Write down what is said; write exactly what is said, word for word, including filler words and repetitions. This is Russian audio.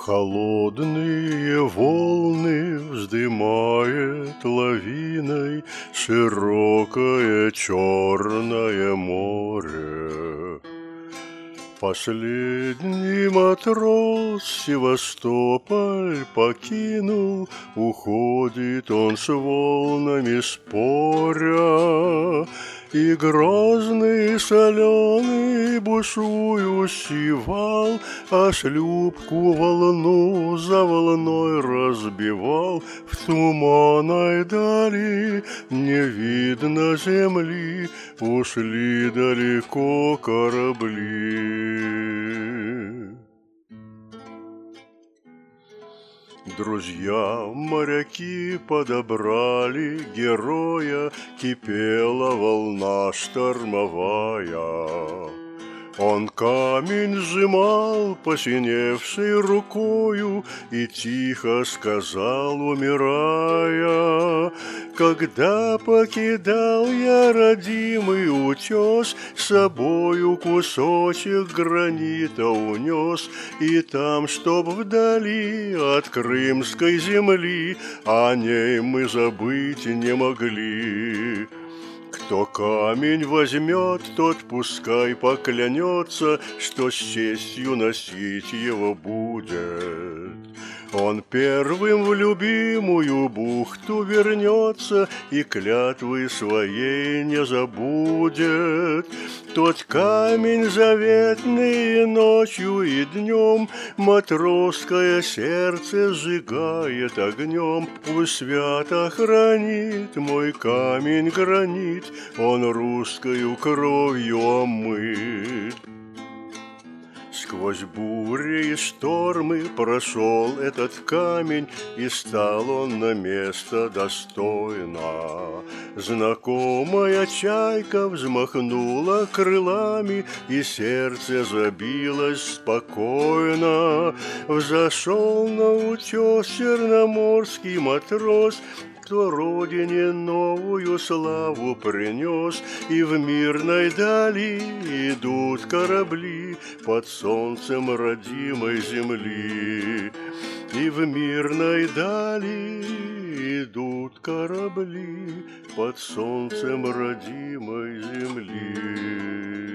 Холодные волны вздымает лавиной широкое черное море. Последний матрос Севастополь покинул, уходит он с волнами споря. И грозный соленый бушующий вал, а шлюпку волну за волной разбивал. В туманной дали не видно земли, ушли далеко корабли. Друзья моряки подобрали героя, кипела волна штормовая. Он камень сжимал посиневшей рукою и тихо сказал, умирая: когда покидал я родимый утес, с собою кусочек гранита унес, и там, чтоб вдали от крымской земли, о ней мы забыть не могли. Кто камень возьмет, тот пускай поклянется, что с честью носить его будет. Он первым в любимую бухту вернется и клятвы своей не забудет. Тот камень заветный ночью и днем матросское сердце сжигает огнем. Пусть свято хранит мой камень гранит, он русскою кровью омыт. Сквозь бури и штормы прошел этот камень, и стал он на место достойно. Знакомая чайка взмахнула крылами, и сердце забилось спокойно. Взошел на утес черноморский матрос, кто родине новую славу принес, и в мирной дали идут корабли под солнцем родимой земли. И в мирной дали идут корабли под солнцем родимой земли.